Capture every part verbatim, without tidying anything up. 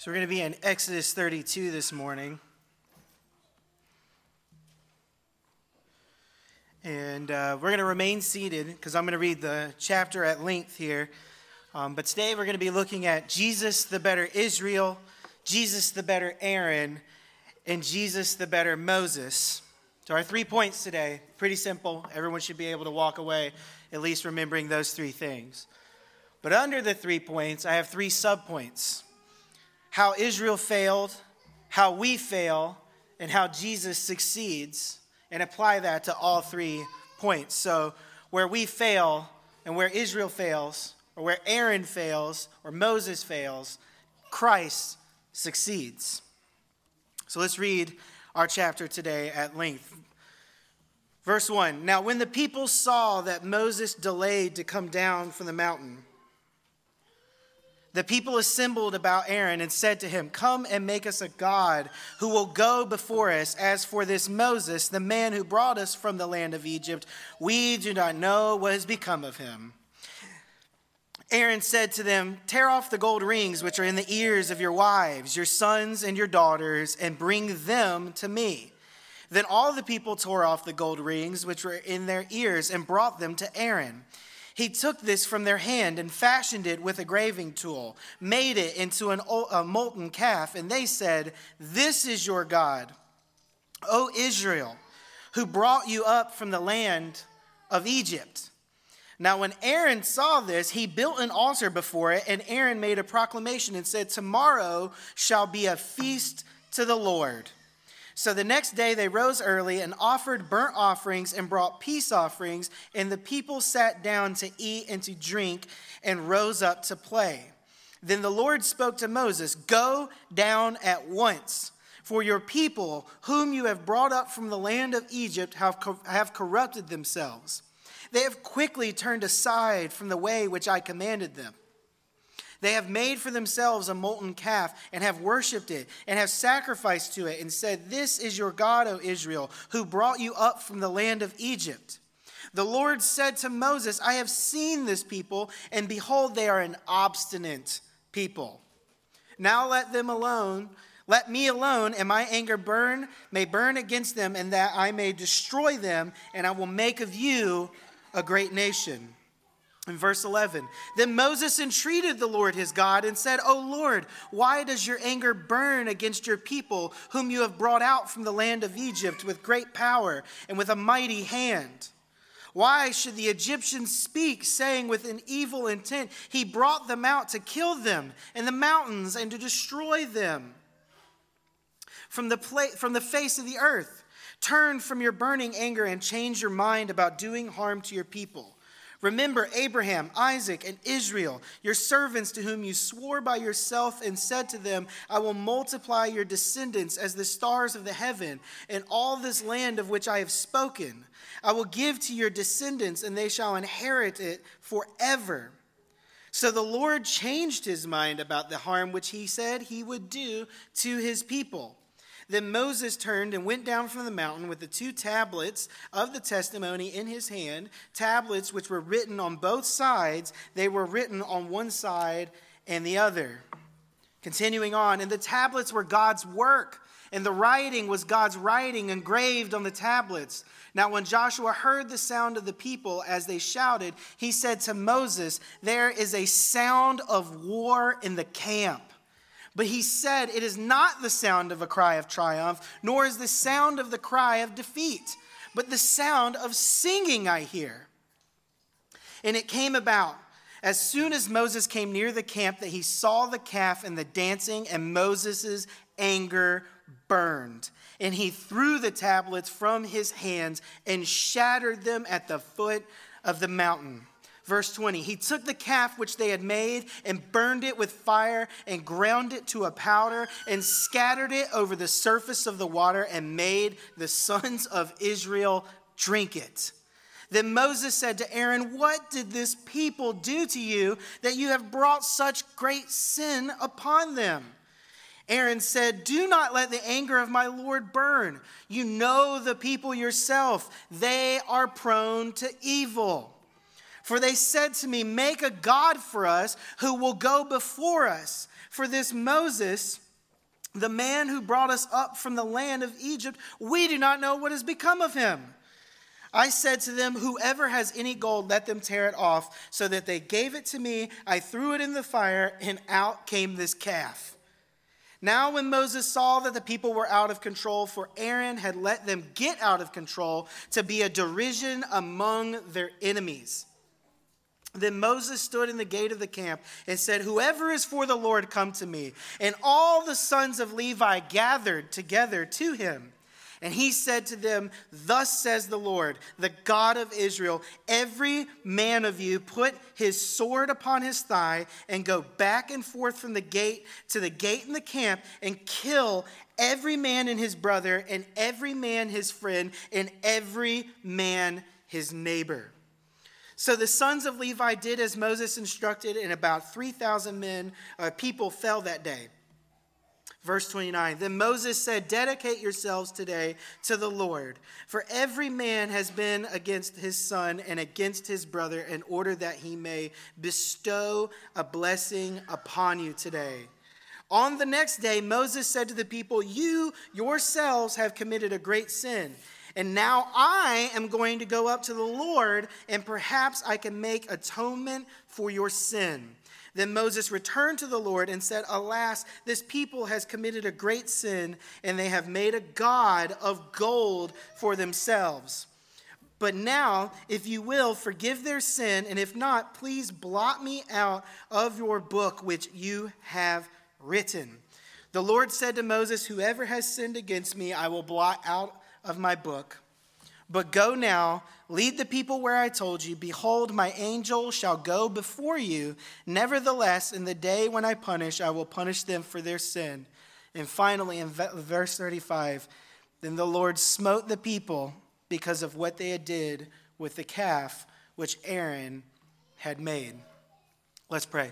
So we're going to be in Exodus thirty-two this morning. And uh, we're going to remain seated because I'm going to read the chapter at length here. Um, but today we're going to be looking at Jesus the better Israel, Jesus the better Aaron, and Jesus the better Moses. So our three points today, pretty simple. Everyone should be able to walk away at least remembering those three things. But under the three points, I have three subpoints. How Israel failed, how we fail, and how Jesus succeeds, and apply that to all three points. So where we fail and where Israel fails, or where Aaron fails, or Moses fails, Christ succeeds. So let's read our chapter today at length. Verse one, now when the people saw that Moses delayed to come down from the mountain, the people assembled about Aaron and said to him, come and make us a god who will go before us. As for this Moses, the man who brought us from the land of Egypt, we do not know what has become of him. Aaron said to them, tear off the gold rings which are in the ears of your wives, your sons and your daughters, and bring them to me. Then all the people tore off the gold rings which were in their ears and brought them to Aaron. He took this from their hand and fashioned it with a graving tool, made it into an, a molten calf, and they said, this is your God, O Israel, who brought you up from the land of Egypt. Now when Aaron saw this, he built an altar before it, and Aaron made a proclamation and said, tomorrow shall be a feast to the Lord. So the next day they rose early and offered burnt offerings and brought peace offerings, and the people sat down to eat and to drink and rose up to play. Then the Lord spoke to Moses, go down at once, for your people, whom you have brought up from the land of Egypt, have, co- have corrupted themselves. They have quickly turned aside from the way which I commanded them. They have made for themselves a molten calf and have worshipped it and have sacrificed to it and said, this is your God, O Israel, who brought you up from the land of Egypt. The Lord said to Moses, I have seen this people, and behold, they are an obstinate people. Now let them alone. Let me alone, and my anger burn, may burn against them, and that I may destroy them, and I will make of you a great nation. In verse eleven, then Moses entreated the Lord his God and said, O Lord, why does your anger burn against your people, whom you have brought out from the land of Egypt with great power and with a mighty hand? Why should the Egyptians speak, saying with an evil intent, he brought them out to kill them in the mountains and to destroy them from the, pla- from the face of the earth? Turn from your burning anger and change your mind about doing harm to your people. Remember Abraham, Isaac, and Israel, your servants to whom you swore by yourself and said to them, I will multiply your descendants as the stars of the heaven, and all this land of which I have spoken I will give to your descendants, and they shall inherit it forever. So the Lord changed his mind about the harm which he said he would do to his people. Then Moses turned and went down from the mountain with the two tablets of the testimony in his hand, tablets which were written on both sides. They were written on one side and the other. Continuing on, and the tablets were God's work, and the writing was God's writing engraved on the tablets. Now when Joshua heard the sound of the people as they shouted, he said to Moses, there is a sound of war in the camp. But he said, it is not the sound of a cry of triumph, nor is the sound of the cry of defeat, but the sound of singing I hear. And it came about, as soon as Moses came near the camp, that he saw the calf and the dancing, and Moses' anger burned. And he threw the tablets from his hands and shattered them at the foot of the mountain. Verse twenty, he took the calf which they had made and burned it with fire and ground it to a powder and scattered it over the surface of the water and made the sons of Israel drink it. Then Moses said to Aaron, what did this people do to you that you have brought such great sin upon them? Aaron said, do not let the anger of my Lord burn. You know the people yourself. They are prone to evil. For they said to me, make a god for us who will go before us. For this Moses, the man who brought us up from the land of Egypt, we do not know what has become of him. I said to them, whoever has any gold, let them tear it off. So that they gave it to me. I threw it in the fire, and out came this calf. Now when Moses saw that the people were out of control, for Aaron had let them get out of control to be a derision among their enemies. Then Moses stood in the gate of the camp and said, whoever is for the Lord, come to me. And all the sons of Levi gathered together to him. And he said to them, thus says the Lord, the God of Israel, every man of you put his sword upon his thigh and go back and forth from the gate to the gate in the camp and kill every man and his brother and every man his friend and every man his neighbor. So the sons of Levi did as Moses instructed, and about three thousand men, uh, people fell that day. Verse twenty-nine, then Moses said, dedicate yourselves today to the Lord, for every man has been against his son and against his brother, in order that he may bestow a blessing upon you today. On the next day, Moses said to the people, you yourselves have committed a great sin. And now I am going to go up to the Lord, and perhaps I can make atonement for your sin. Then Moses returned to the Lord and said, alas, this people has committed a great sin, and they have made a god of gold for themselves. But now, if you will, forgive their sin, and if not, please blot me out of your book which you have written. The Lord said to Moses, whoever has sinned against me, I will blot out of my book. But go now, lead the people where I told you. Behold, my angel shall go before you. Nevertheless, in the day when I punish, I will punish them for their sin. And finally, in verse thirty-five, then the Lord smote the people because of what they had did with the calf which Aaron had made. Let's pray.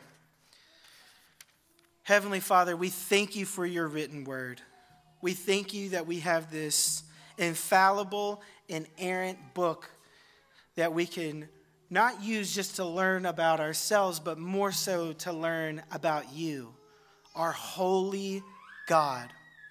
Heavenly Father, we thank you for your written word. We thank you that we have this infallible, inerrant book that we can not use just to learn about ourselves, but more so to learn about you, our holy God.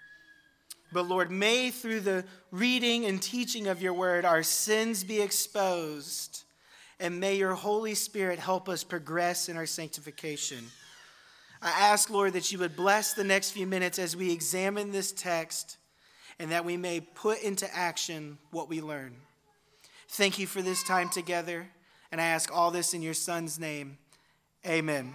But Lord, may through the reading and teaching of your word, our sins be exposed, and may your Holy Spirit help us progress in our sanctification. I ask, Lord, that you would bless the next few minutes as we examine this text, and that we may put into action what we learn. Thank you for this time together, and I ask all this in your Son's name. Amen.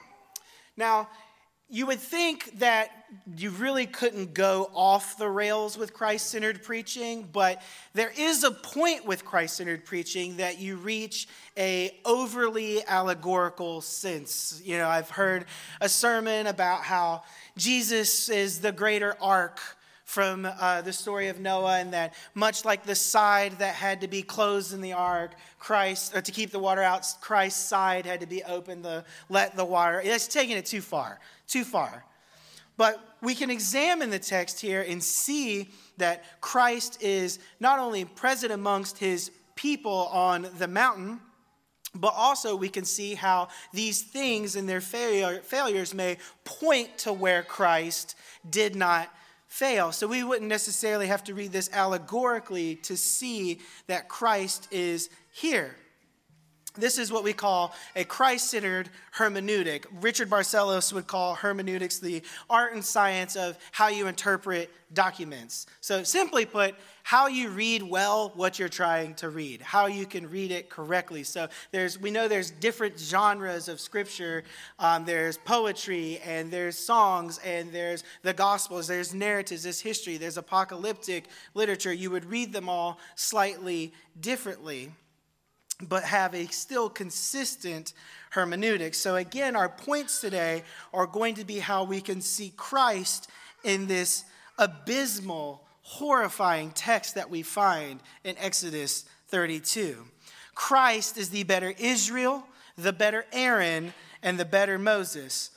Now, you would think that you really couldn't go off the rails with Christ-centered preaching, but there is a point with Christ-centered preaching that you reach a overly allegorical sense. You know, I've heard a sermon about how Jesus is the greater ark from uh, the story of Noah, and that much like the side that had to be closed in the ark, Christ, or to keep the water out, Christ's side had to be open to let the water. That's taking it too far, too far. But we can examine the text here and see that Christ is not only present amongst his people on the mountain, but also we can see how these things and their failure, failures may point to where Christ did not fail. So we wouldn't necessarily have to read this allegorically to see that Christ is here. This is what we call a Christ-centered hermeneutic. Richard Barcellos would call hermeneutics the art and science of how you interpret documents. So simply put, how you read well what you're trying to read, how you can read it correctly. So there's, we know there's different genres of scripture. Um, there's poetry, and there's songs, and there's the Gospels, there's narratives, there's history, there's apocalyptic literature. You would read them all slightly differently, but have a still consistent hermeneutic. So again, our points today are going to be how we can see Christ in this abysmal, horrifying text that we find in Exodus thirty-two. Christ is the better Israel, the better Aaron, and the better Moses.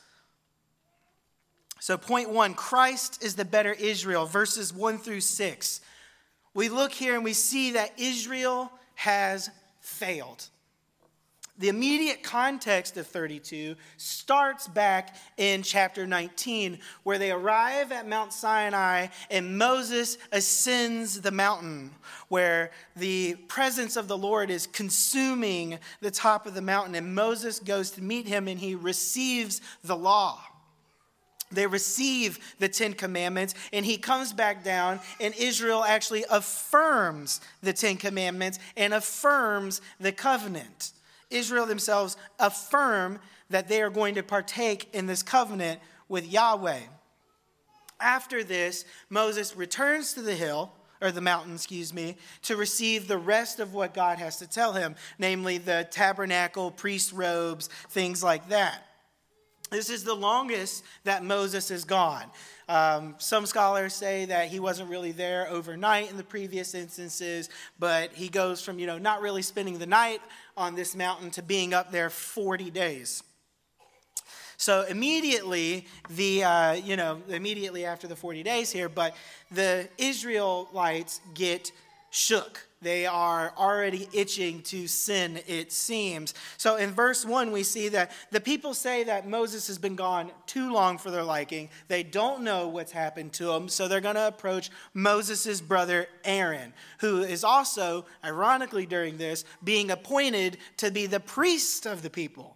So point one, Christ is the better Israel, verses one through six. We look here and we see that Israel has failed. The immediate context of thirty-two starts back in chapter nineteen, where they arrive at Mount Sinai and Moses ascends the mountain, where the presence of the Lord is consuming the top of the mountain, and Moses goes to meet him and he receives the law. They receive the Ten Commandments, and he comes back down, and Israel actually affirms the Ten Commandments and affirms the covenant. Israel themselves affirm that they are going to partake in this covenant with Yahweh. After this, Moses returns to the hill, or the mountain, excuse me, to receive the rest of what God has to tell him, namely the tabernacle, priest robes, things like that. This is the longest that Moses is gone. Um, some scholars say that he wasn't really there overnight in the previous instances, but he goes from, you know, not really spending the night on this mountain to being up there forty days. So immediately, the uh, you know, immediately after the forty days here, but the Israelites get shook. They are already itching to sin, it seems. So in verse one, we see that the people say that Moses has been gone too long for their liking. They don't know what's happened to him, so they're going to approach Moses' brother Aaron, who is also, ironically during this, being appointed to be the priest of the people.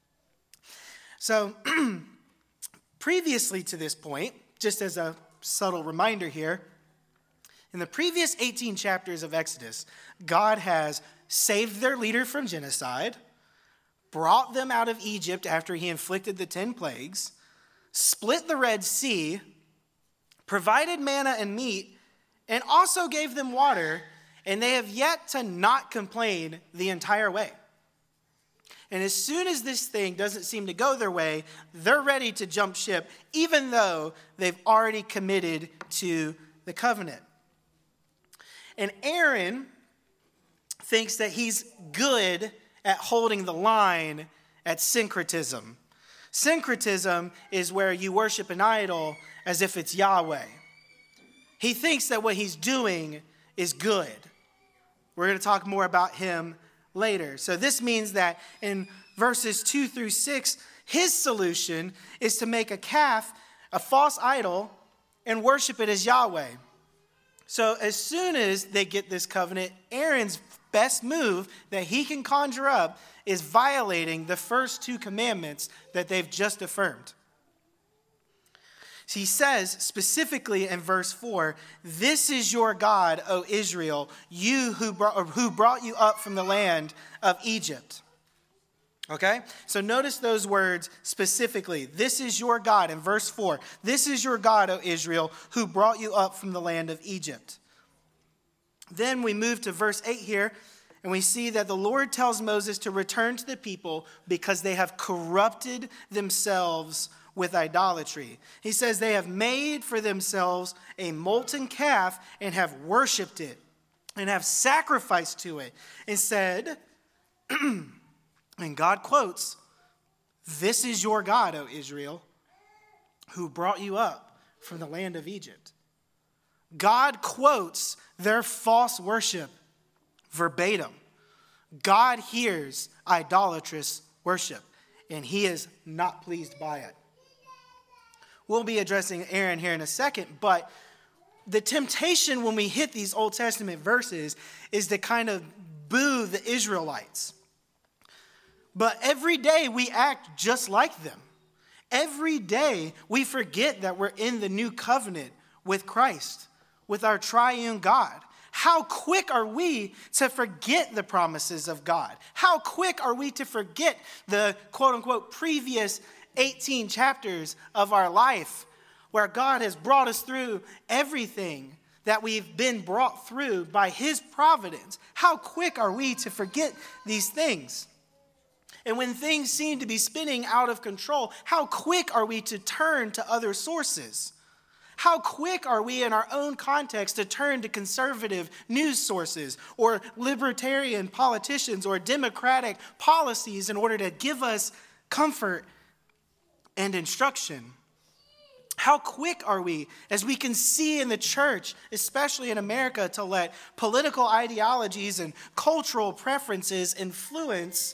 So previously to this point, just as a subtle reminder here, in the previous eighteen chapters of Exodus, God has saved their leader from genocide, brought them out of Egypt after he inflicted the ten plagues, split the Red Sea, provided manna and meat, and also gave them water, and they have yet to not complain the entire way. And as soon as this thing doesn't seem to go their way, they're ready to jump ship, even though they've already committed to the covenant. And Aaron thinks that he's good at holding the line at syncretism. Syncretism is where you worship an idol as if it's Yahweh. He thinks that what he's doing is good. We're going to talk more about him later. So this means that in verses two through six, his solution is to make a calf, a false idol, and worship it as Yahweh. So as soon as they get this covenant, Aaron's best move that he can conjure up is violating the first two commandments that they've just affirmed. So he says specifically in verse four, "This is your God, O Israel, you who brought, who brought you up from the land of Egypt." Okay? So notice those words specifically. This is your God in verse four. This is your God, O Israel, who brought you up from the land of Egypt. Then we move to verse eight here, and we see that the Lord tells Moses to return to the people because they have corrupted themselves with idolatry. He says they have made for themselves a molten calf and have worshipped it and have sacrificed to it and said, and God quotes, "This is your God, O Israel, who brought you up from the land of Egypt." God quotes their false worship verbatim. God hears idolatrous worship, and he is not pleased by it. We'll be addressing Aaron here in a second, but the temptation when we hit these Old Testament verses is to kind of boo the Israelites. But every day we act just like them. Every day we forget that we're in the new covenant with Christ, with our triune God. How quick are we to forget the promises of God? How quick are we to forget the quote-unquote previous eighteen chapters of our life where God has brought us through everything that we've been brought through by his providence? How quick are we to forget these things? And when things seem to be spinning out of control, how quick are we to turn to other sources? How quick are we in our own context to turn to conservative news sources or libertarian politicians or democratic policies in order to give us comfort and instruction? How quick are we, as we can see in the church, especially in America, to let political ideologies and cultural preferences influence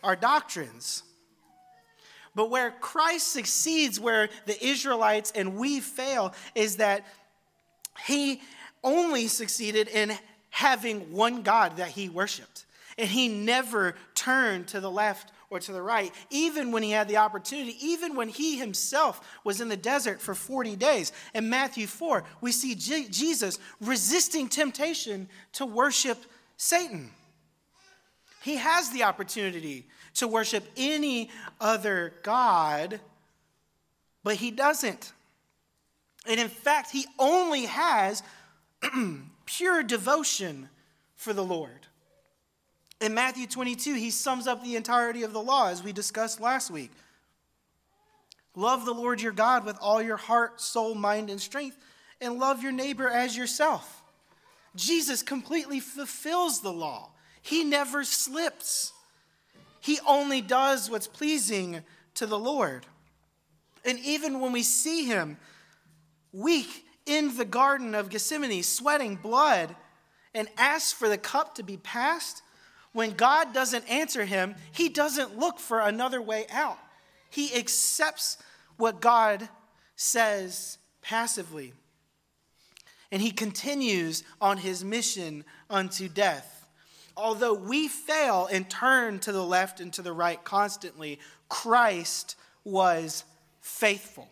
our doctrines. But where Christ succeeds, where the Israelites and we fail, is that he only succeeded in having one God that he worshiped. And he never turned to the left or to the right, even when he had the opportunity, even when he himself was in the desert for forty days. In Matthew four, we see J- Jesus resisting temptation to worship Satan. He has the opportunity to worship any other god, but he doesn't. And in fact, he only has pure devotion for the Lord. In Matthew twenty-two, he sums up the entirety of the law, as we discussed last week. Love the Lord your God with all your heart, soul, mind, and strength, and love your neighbor as yourself. Jesus completely fulfills the law. He never slips. He only does what's pleasing to the Lord. And even when we see him weak in the Garden of Gethsemane, sweating blood, and asks for the cup to be passed, when God doesn't answer him, he doesn't look for another way out. He accepts what God says passively. And he continues on his mission unto death. Although we fail and turn to the left and to the right constantly, Christ was faithful.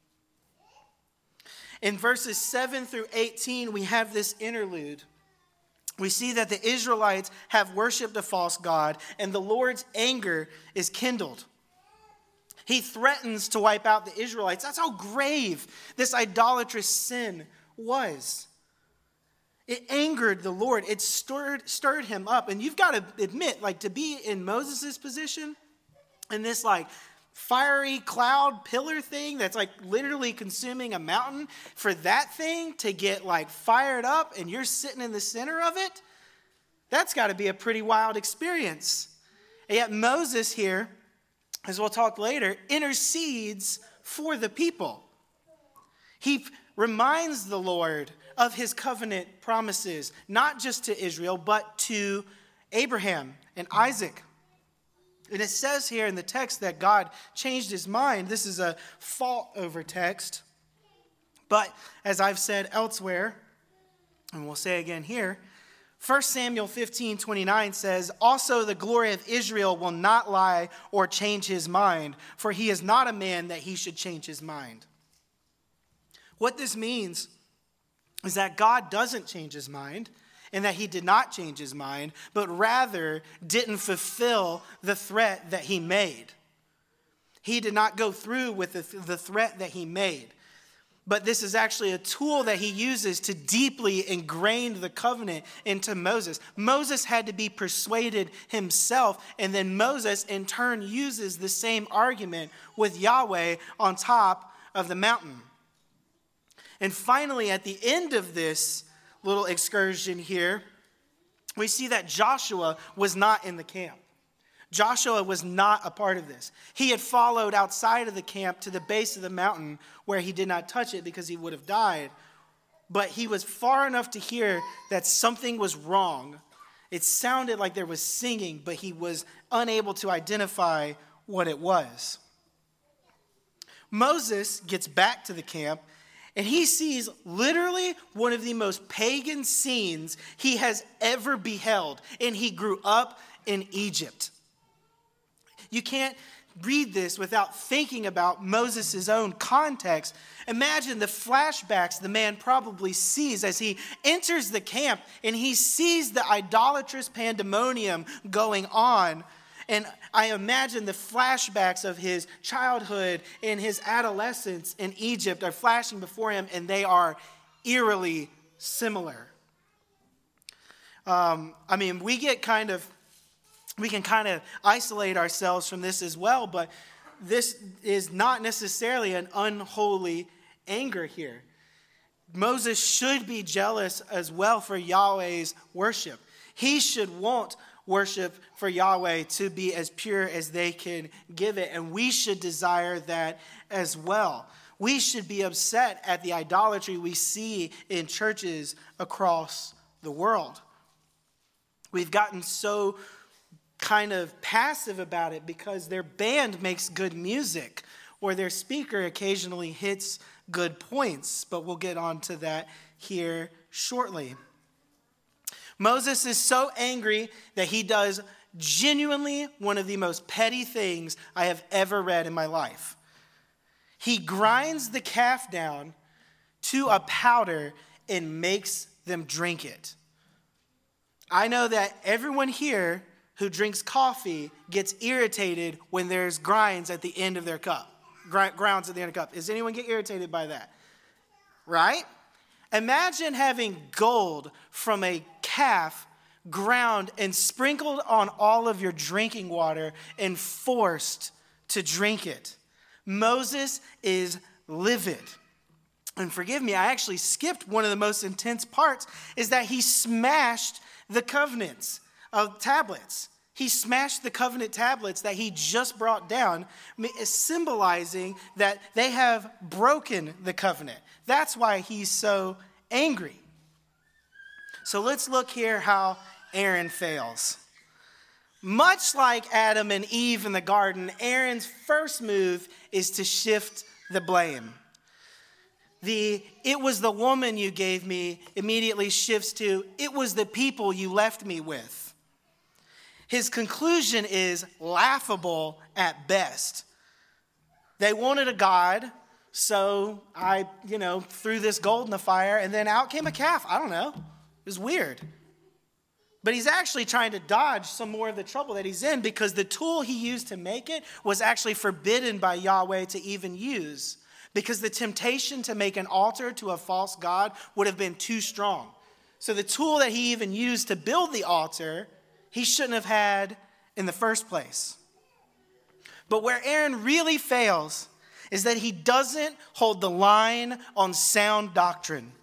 In verses seven through eighteen, we have this interlude. We see that the Israelites have worshiped a false god, and the Lord's anger is kindled. He threatens to wipe out the Israelites. That's how grave this idolatrous sin was. It angered the Lord. It stirred, stirred him up. And you've got to admit, like, to be in Moses' position, in this, like, fiery cloud pillar thing that's like literally consuming a mountain, for that thing to get like fired up and you're sitting in the center of it, that's got to be a pretty wild experience. And yet Moses here, as we'll talk later, intercedes for the people. He reminds the Lord of his covenant promises, not just to Israel, but to Abraham and Isaac. And it says here in the text that God changed his mind. This is a fault over text. But as I've said elsewhere, and we'll say again here, First Samuel fifteen twenty-nine says, also the glory of Israel will not lie or change his mind, for he is not a man that he should change his mind. What this means is that God doesn't change his mind, and that he did not change his mind, but rather didn't fulfill the threat that he made. He did not go through with the, the threat that he made. But this is actually a tool that he uses to deeply ingrain the covenant into Moses. Moses had to be persuaded himself, and then Moses in turn uses the same argument with Yahweh on top of the mountain. And finally, at the end of this little excursion here, we see that Joshua was not in the camp. Joshua was not a part of this. He had followed outside of the camp to the base of the mountain where he did not touch it because he would have died. But he was far enough to hear that something was wrong. It sounded like there was singing, but he was unable to identify what it was. Moses gets back to the camp, and he sees literally one of the most pagan scenes he has ever beheld. And he grew up in Egypt. You can't read this without thinking about Moses' own context. Imagine the flashbacks the man probably sees as he enters the camp and he sees the idolatrous pandemonium going on. And I imagine the flashbacks of his childhood and his adolescence in Egypt are flashing before him, and they are eerily similar. Um, I mean, we get kind of, we can kind of isolate ourselves from this as well, but this is not necessarily an unholy anger here. Moses should be jealous as well for Yahweh's worship. He should want worship for Yahweh to be as pure as they can give it. And we should desire that as well. We should be upset at the idolatry we see in churches across the world. We've gotten so kind of passive about it because their band makes good music or their speaker occasionally hits good points, but we'll get on to that here shortly. Moses is so angry that he does genuinely one of the most petty things I have ever read in my life. He grinds the calf down to a powder and makes them drink it. I know that everyone here who drinks coffee gets irritated when there's grinds at the end of their cup. Grounds at the end of the cup. Does anyone get irritated by that? Right? Imagine having gold from a calf ground and sprinkled on all of your drinking water and forced to drink it. Moses is livid. And forgive me, I actually skipped one of the most intense parts, is that he smashed the covenants of tablets. He smashed the covenant tablets that he just brought down, symbolizing that they have broken the covenant. That's why he's so angry. So let's look here how Aaron fails. Much like Adam and Eve in the garden, Aaron's first move is to shift the blame. The "it was the woman you gave me" immediately shifts to "it was the people you left me with." His conclusion is laughable at best. They wanted a god, so I, you know, threw this gold in the fire, and then out came a calf. I don't know. It was weird. But he's actually trying to dodge some more of the trouble that he's in because the tool he used to make it was actually forbidden by Yahweh to even use, because the temptation to make an altar to a false god would have been too strong. So the tool that he even used to build the altar, he shouldn't have had in the first place. But where Aaron really fails is that he doesn't hold the line on sound doctrine.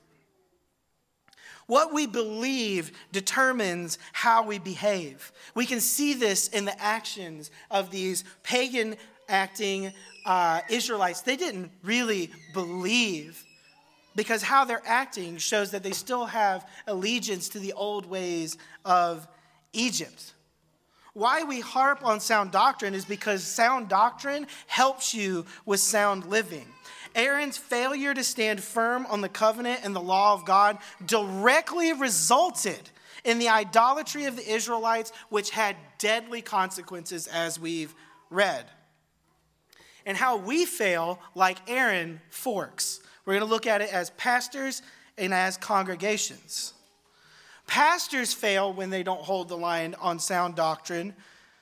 What we believe determines how we behave. We can see this in the actions of these pagan acting uh, Israelites. They didn't really believe, because how they're acting shows that they still have allegiance to the old ways of Egypt. Why we harp on sound doctrine is because sound doctrine helps you with sound living. Aaron's failure to stand firm on the covenant and the law of God directly resulted in the idolatry of the Israelites, which had deadly consequences, as we've read. And how we fail, like Aaron, forks. We're going to look at it as pastors and as congregations. Pastors fail when they don't hold the line on sound doctrine,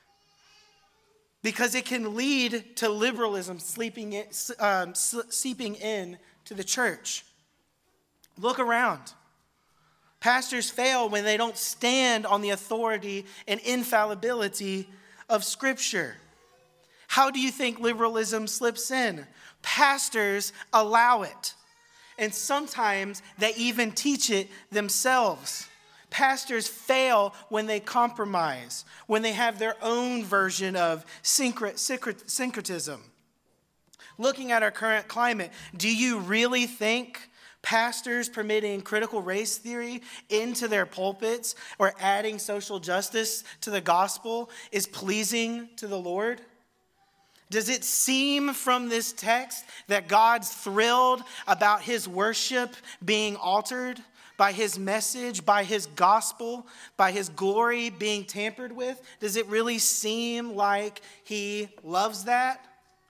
because it can lead to liberalism sleeping in, um, seeping in to the church. Look around. Pastors fail when they don't stand on the authority and infallibility of Scripture. How do you think liberalism slips in? Pastors allow it. And sometimes they even teach it themselves. Pastors fail when they compromise, when they have their own version of syncretism. Looking at our current climate, do you really think pastors permitting critical race theory into their pulpits or adding social justice to the gospel is pleasing to the Lord? Does it seem from this text that God's thrilled about his worship being altered by his message, by his gospel, by his glory being tampered with? Does it really seem like he loves that?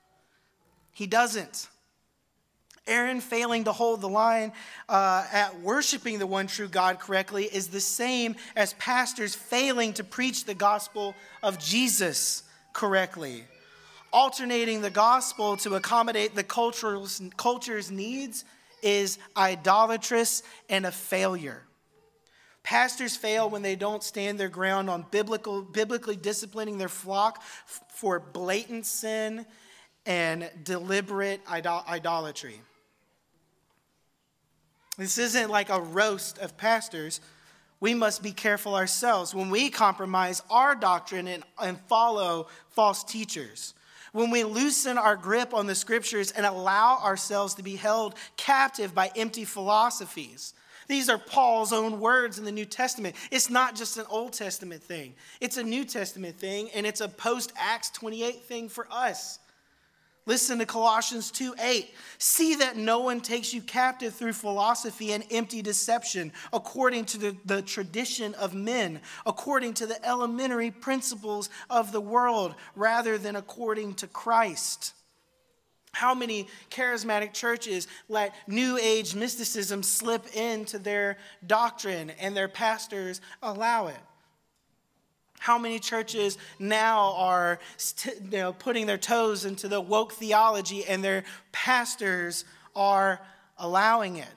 He doesn't. Aaron failing to hold the line uh, at worshiping the one true God correctly is the same as pastors failing to preach the gospel of Jesus correctly. Alternating the gospel to accommodate the culture's, culture's needs is idolatrous and a failure. Pastors fail when they don't stand their ground on biblical, biblically disciplining their flock f- for blatant sin and deliberate idol- idolatry. This isn't like a roast of pastors. We must be careful ourselves when we compromise our doctrine and, and follow false teachers. When we loosen our grip on the scriptures and allow ourselves to be held captive by empty philosophies. These are Paul's own words in the New Testament. It's not just an Old Testament thing. It's a New Testament thing, and it's a post-Acts twenty-eight thing for us. Listen to Colossians two eight. See that no one takes you captive through philosophy and empty deception, according to the, the tradition of men, according to the elementary principles of the world, rather than according to Christ. How many charismatic churches let New Age mysticism slip into their doctrine and their pastors allow it? How many churches now are you know, putting their toes into the woke theology and their pastors are allowing it?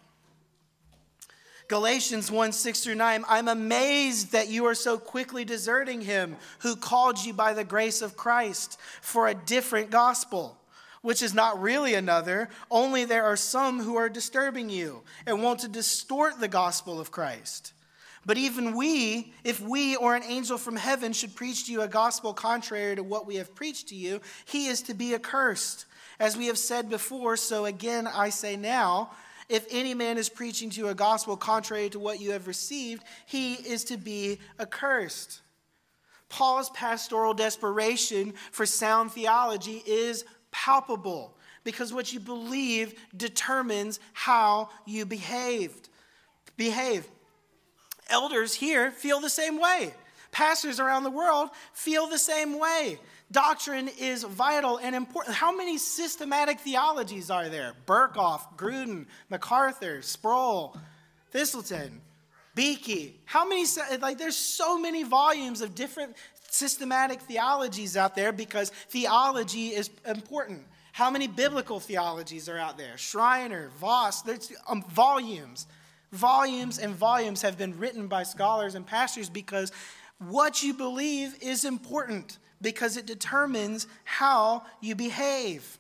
Galatians one, six through nine, I'm amazed that you are so quickly deserting him who called you by the grace of Christ for a different gospel, which is not really another, only there are some who are disturbing you and want to distort the gospel of Christ. But even we, if we or an angel from heaven should preach to you a gospel contrary to what we have preached to you, he is to be accursed. As we have said before, so again I say now, if any man is preaching to you a gospel contrary to what you have received, he is to be accursed. Paul's pastoral desperation for sound theology is palpable because what you believe determines how you behaved. Behave. Elders here feel the same way. Pastors around the world feel the same way. Doctrine is vital and important. How many systematic theologies are there? Berkhoff, Gruden, MacArthur, Sproul, Thistleton, Beakey. How many, like there's so many volumes of different systematic theologies out there because theology is important. How many biblical theologies are out there? Schreiner, Voss, there's um, volumes. Volumes and volumes have been written by scholars and pastors because what you believe is important because it determines how you behave.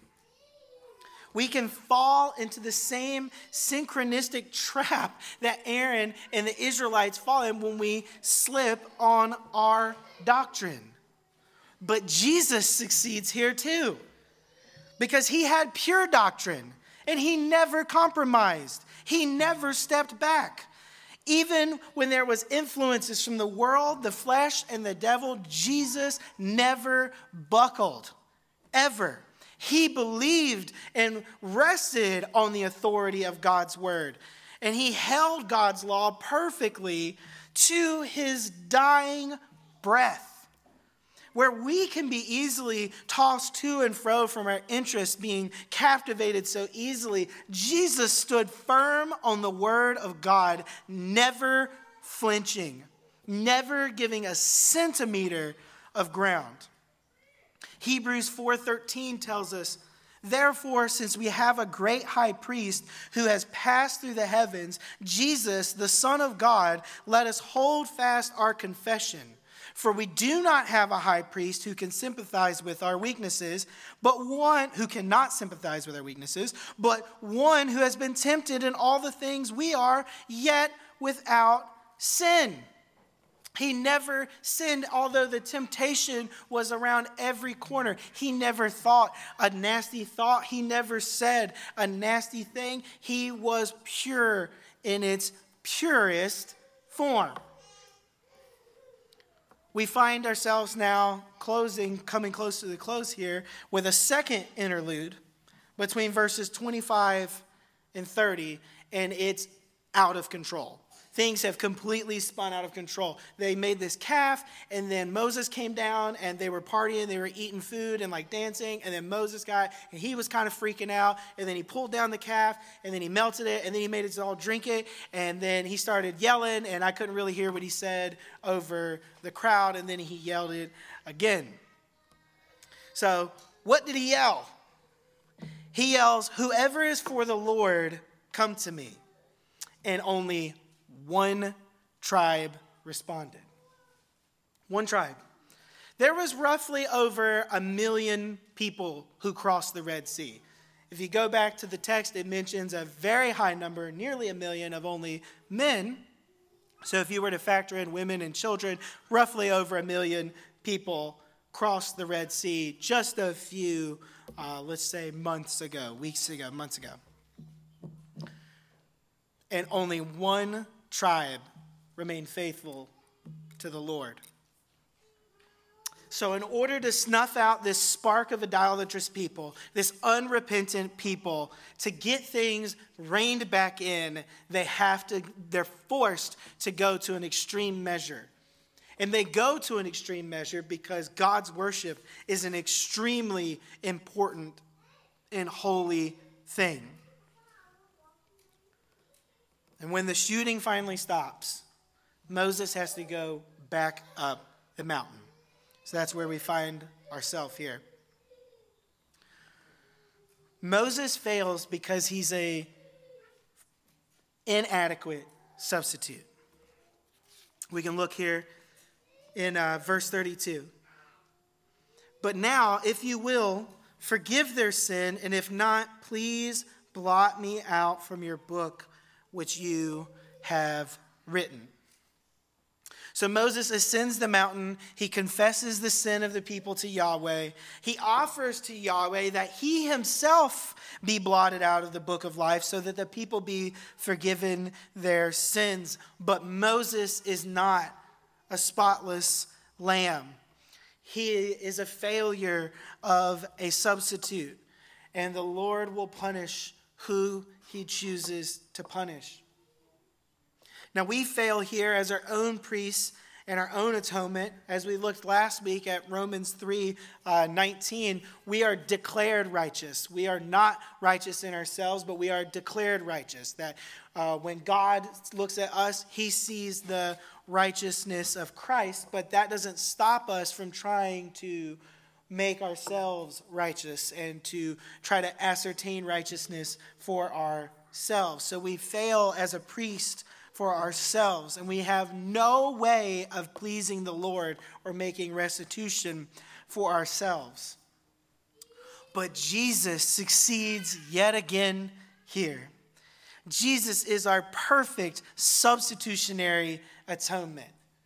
We can fall into the same synchronistic trap that Aaron and the Israelites fall in when we slip on our doctrine. But Jesus succeeds here too because he had pure doctrine and he never compromised. He never stepped back. Even when there was influences from the world, the flesh, and the devil, Jesus never buckled, ever. He believed and rested on the authority of God's word. And he held God's law perfectly to his dying breath. Where we can be easily tossed to and fro from our interests, being captivated so easily, Jesus stood firm on the word of God, never flinching, never giving a centimeter of ground. Hebrews four thirteen tells us, therefore, since we have a great high priest who has passed through the heavens, Jesus, the Son of God, let us hold fast our confession. For we do not have a high priest who can sympathize with our weaknesses, but one who cannot sympathize with our weaknesses, but one who has been tempted in all the things we are, yet without sin. He never sinned, although the temptation was around every corner. He never thought a nasty thought. He never said a nasty thing. He was pure in its purest form. We find ourselves now closing, coming close to the close here, with a second interlude between verses twenty-five and thirty, and it's out of control. Things have completely spun out of control. They made this calf, and then Moses came down, and they were partying, they were eating food and like dancing, and then Moses got, and he was kind of freaking out, and then he pulled down the calf, and then he melted it, and then he made us all drink it, and then he started yelling, and I couldn't really hear what he said over the crowd, and then he yelled it again. So, what did he yell? He yells, whoever is for the Lord, come to me. And only one tribe responded. One tribe. There was roughly over a million people who crossed the Red Sea. If you go back to the text, it mentions a very high number, nearly a million, of only men. So if you were to factor in women and children, roughly over a million people crossed the Red Sea just a few, uh, let's say, months ago, weeks ago, months ago. and only one tribe remained faithful to the Lord. So in order to snuff out this spark of idolatrous people, this unrepentant people, to get things reined back in, they have to, they're forced to go to an extreme measure. And they go to an extreme measure because God's worship is an extremely important and holy thing. And when the shooting finally stops, Moses has to go back up the mountain. So that's where we find ourselves here. Moses fails because he's a inadequate substitute. We can look here in uh, verse thirty-two. But now, if you will, forgive their sin, and if not, please blot me out from your book which you have written. So Moses ascends the mountain. He confesses the sin of the people to Yahweh. He offers to Yahweh that he himself be blotted out of the book of life so that the people be forgiven their sins. But Moses is not a spotless lamb. He is a failure of a substitute. And the Lord will punish who he chooses to punish. Now, we fail here as our own priests and our own atonement. As we looked last week at Romans three nineteen, we are declared righteous. We are not righteous in ourselves, but we are declared righteous. That uh, when God looks at us, he sees the righteousness of Christ, but that doesn't stop us from trying to make ourselves righteous and to try to ascertain righteousness for ourselves. So we fail as a priest for ourselves, and we have no way of pleasing the Lord or making restitution for ourselves. But Jesus succeeds yet again here. Jesus is our perfect substitutionary atonement.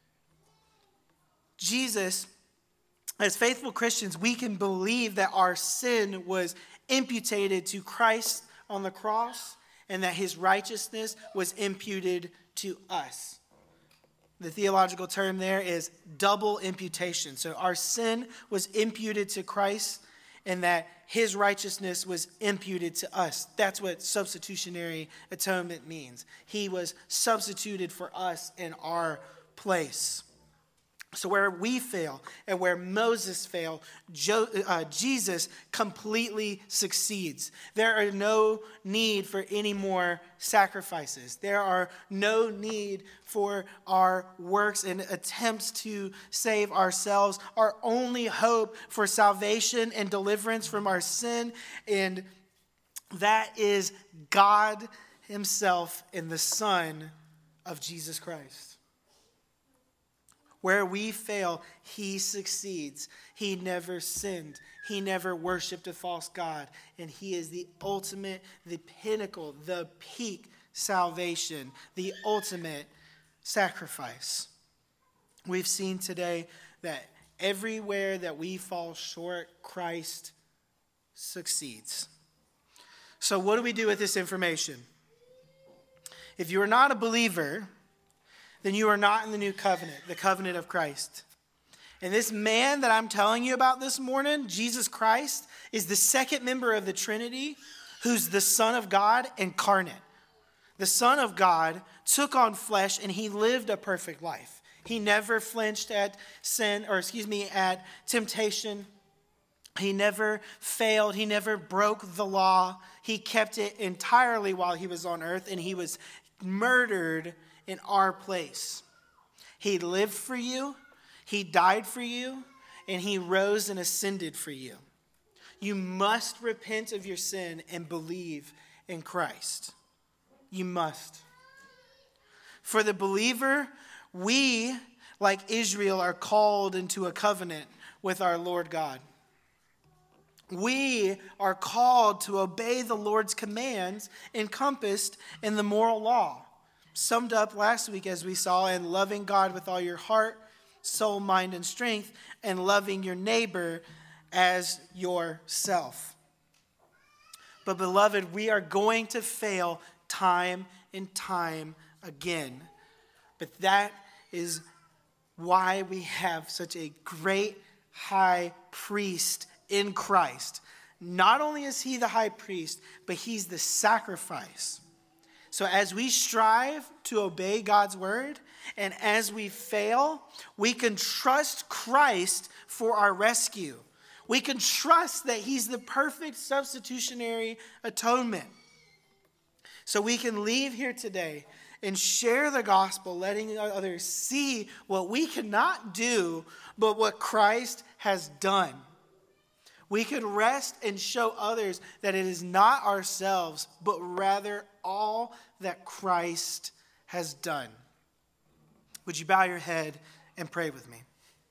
Jesus, as faithful Christians, we can believe that our sin was imputed to Christ on the cross, and that his righteousness was imputed to us. The theological term there is double imputation. So our sin was imputed to Christ, and that his righteousness was imputed to us. That's what substitutionary atonement means. He was substituted for us in our place. So where we fail and where Moses failed, Jo- uh, Jesus completely succeeds. There are no need for any more sacrifices. There are no need for our works and attempts to save ourselves. Our only hope for salvation and deliverance from our sin, and that is God himself in the Son of Jesus Christ. Where we fail, he succeeds. He never sinned. He never worshiped a false god. And he is the ultimate, the pinnacle, the peak salvation, the ultimate sacrifice. We've seen today that everywhere that we fall short, Christ succeeds. So what do we do with this information? If you are not a believer, then you are not in the new covenant, the covenant of Christ. And this man that I'm telling you about this morning, Jesus Christ, is the second member of the Trinity who's the Son of God incarnate. The Son of God took on flesh and he lived a perfect life. He never flinched at sin, or excuse me, at temptation. He never failed. He never broke the law. He kept it entirely while he was on earth, and he was murdered in our place. He lived for you, he died for you, and he rose and ascended for you. You must repent of your sin and believe in Christ. You must. For the believer, we, like Israel, are called into a covenant with our Lord God. We are called to obey the Lord's commands encompassed in the moral law. Summed up last week, as we saw, in loving God with all your heart, soul, mind, and strength, and loving your neighbor as yourself. But beloved, we are going to fail time and time again. But that is why we have such a great high priest in Christ. Not only is he the high priest, but he's the sacrifice. So as we strive to obey God's word, and as we fail, we can trust Christ for our rescue. We can trust that he's the perfect substitutionary atonement. So we can leave here today and share the gospel, letting others see what we cannot do, but what Christ has done. We could rest and show others that it is not ourselves, but rather all that Christ has done. Would you bow your head and pray with me?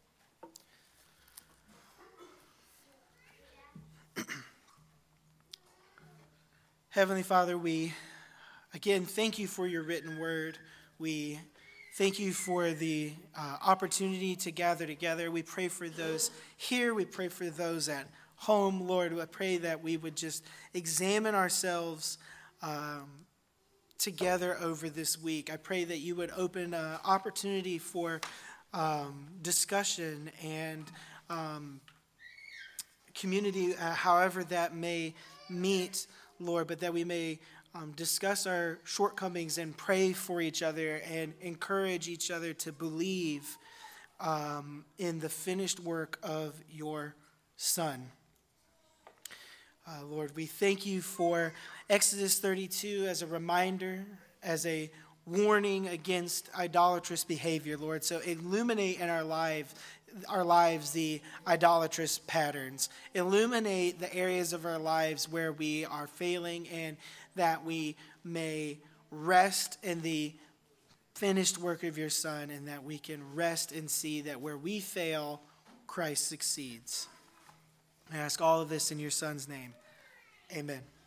Heavenly Father, we again thank you for your written word. We thank you for the uh, opportunity to gather together. We pray for those here. We pray for those at home. Lord, I pray that we would just examine ourselves um, together over this week. I pray that you would open an opportunity for um, discussion and um, community, uh, however that may meet, Lord, but that we may um, discuss our shortcomings and pray for each other and encourage each other to believe um, in the finished work of your Son. Uh, Lord, we thank you for Exodus thirty-two as a reminder, as a warning against idolatrous behavior, Lord. So illuminate in our lives, our lives the idolatrous patterns. Illuminate the areas of our lives where we are failing, and that we may rest in the finished work of your Son, and that we can rest and see that where we fail, Christ succeeds. I ask all of this in your Son's name. Amen.